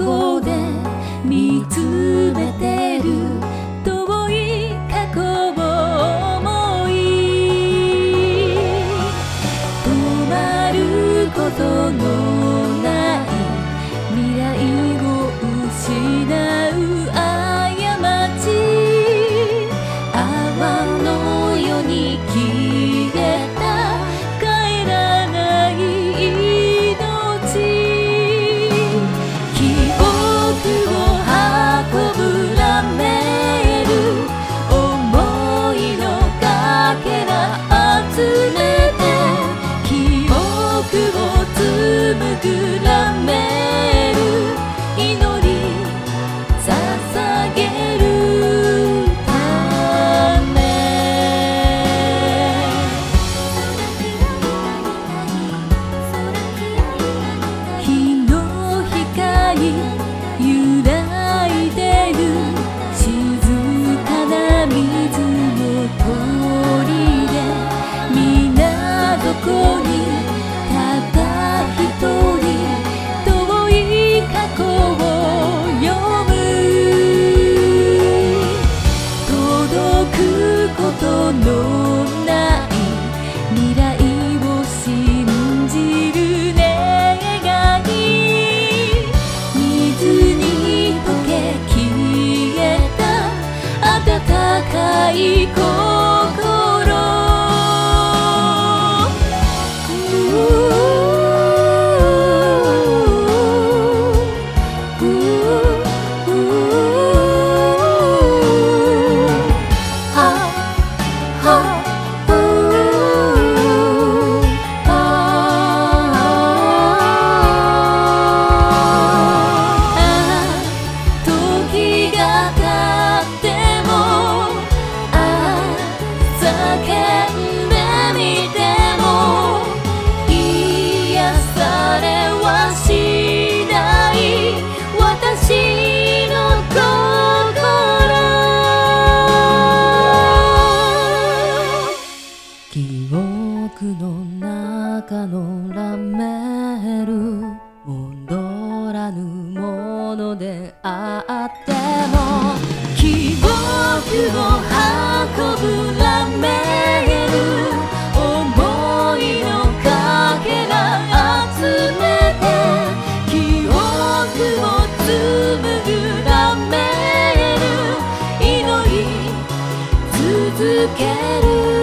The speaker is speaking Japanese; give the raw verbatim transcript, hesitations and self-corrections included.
こで見つめてる遠い過去を思い止まることのない未来を失う過ち泡のように消えた帰らない命記憶を運ぶラメール思いのかけら集めて記憶を紡ぐラメール祈り捧げるため日の光揺らいでる静かな水の鳥で港こにただ一人遠い過去を読む届くことのない未来を信じる願い水に溶け消えた温かい心記憶の中のラメール戻らぬものであっても記憶を運ぶラメール思いのかけら集めて記憶を紡ぐラメール祈り続ける